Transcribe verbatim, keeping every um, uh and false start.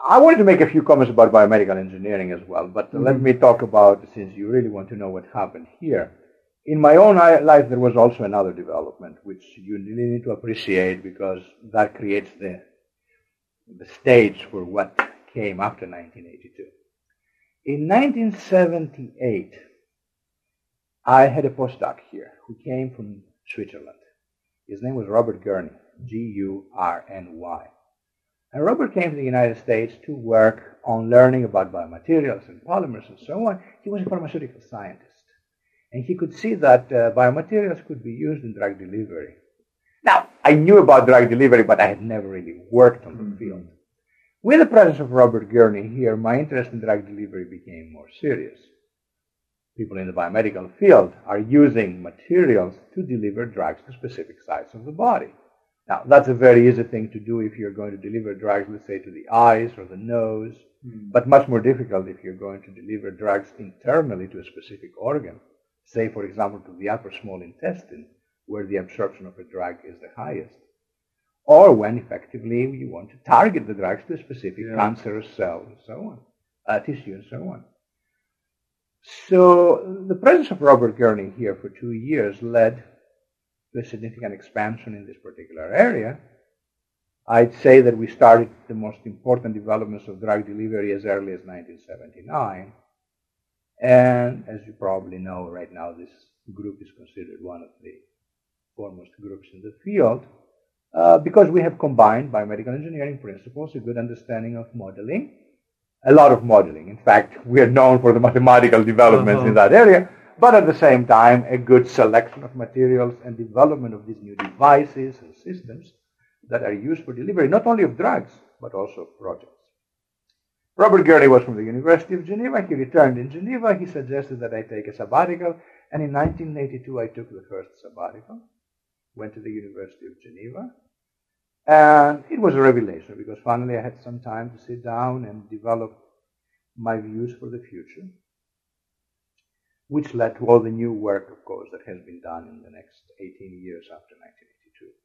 I wanted to make a few comments about biomedical engineering as well, but mm-hmm. let me talk about, since you really want to know what happened here. In my own life, there was also another development, which you really need to appreciate because that creates the, the stage for what came after nineteen eighty-two. In nineteen seventy-eight, I had a postdoc here who came from Switzerland. His name was Robert Gurney, G U R N Y. And Robert came to the United States to work on learning about biomaterials and polymers and so on. He was a pharmaceutical scientist. And he could see that uh, biomaterials could be used in drug delivery. Now, I knew about drug delivery, but I had never really worked on the mm-hmm. field. With the presence of Robert Gurney here, my interest in drug delivery became more serious. People in the biomedical field are using materials to deliver drugs to specific sites of the body. Now, that's a very easy thing to do if you're going to deliver drugs, let's say, to the eyes or the nose, mm. but much more difficult if you're going to deliver drugs internally to a specific organ, say, for example, to the upper small intestine, where the absorption of a drug is the highest, or when, effectively, you want to target the drugs to a specific yeah. cancerous cell and so on, uh, tissue and so on. So the presence of Robert Gurney here for two years led to a significant expansion in this particular area. I'd say that we started the most important developments of drug delivery as early as nineteen seventy-nine. And as you probably know, right now this group is considered one of the foremost groups in the field uh, because we have combined biomedical engineering principles, a good understanding of modeling, a lot of modeling. In fact, we are known for the mathematical developments uh-huh. in that area, but at the same time, a good selection of materials and development of these new devices and systems that are used for delivery, not only of drugs, but also of projects. Robert Gurney was from the University of Geneva. He returned in Geneva. He suggested that I take a sabbatical, and in nineteen eighty-two, I took the first sabbatical, went to the University of Geneva, and it was a revelation because finally I had some time to sit down and develop my views for the future, which led to all the new work, of course, that has been done in the next eighteen years after nineteen eighty-two.